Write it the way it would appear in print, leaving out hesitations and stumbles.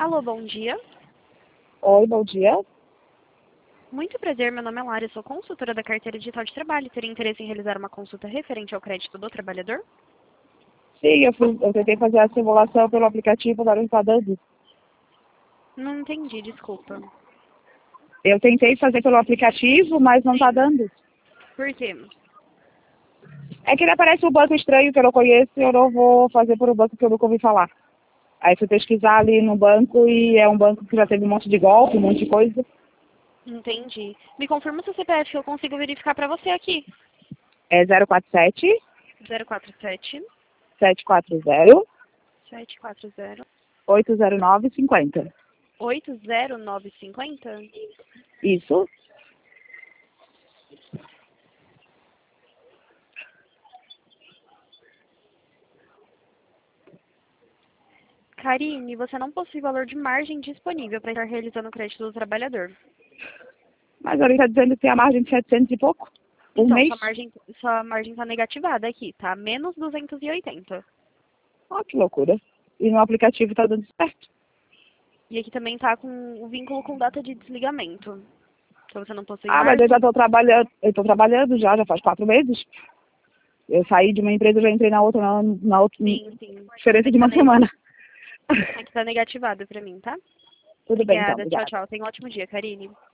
Alô, bom dia. Oi, bom dia. Muito prazer, meu nome é Lara, sou consultora da carteira digital de trabalho. Teria interesse em realizar uma consulta referente ao crédito do trabalhador? Sim, eu tentei fazer a simulação pelo aplicativo, agora não está dando. Não entendi, desculpa. Eu tentei fazer pelo aplicativo, mas não está dando. Por quê? É que ele aparece um banco estranho que eu não conheço e eu não vou fazer por um banco que eu nunca ouvi falar. Aí fui pesquisar ali no banco e é um banco que já teve um monte de golpe, um monte de coisa. Entendi. Me confirma seu CPF que eu consigo verificar pra você aqui. É 047 047 740 740 809 50. 80950. Isso. Karine, você não possui valor de margem disponível para estar realizando o crédito do trabalhador. Mas ali está dizendo que tem a margem de 700 e pouco por Então, mês. sua margem está negativada aqui, tá? Menos 280. Ó, que loucura. E no aplicativo está dando certo. E aqui também tá com o vínculo com data de desligamento. Então você não possui Ah, mas eu já margem? estou trabalhando, já faz 4 meses. Eu saí de uma empresa e já entrei na outra, na outra Sim, sim. diferença de Aqui tá, uma semana. aqui tá negativado pra mim, tá? Tudo bem, então, Obrigada. Tchau, obrigada. tchau. Tenha um ótimo dia, Karine.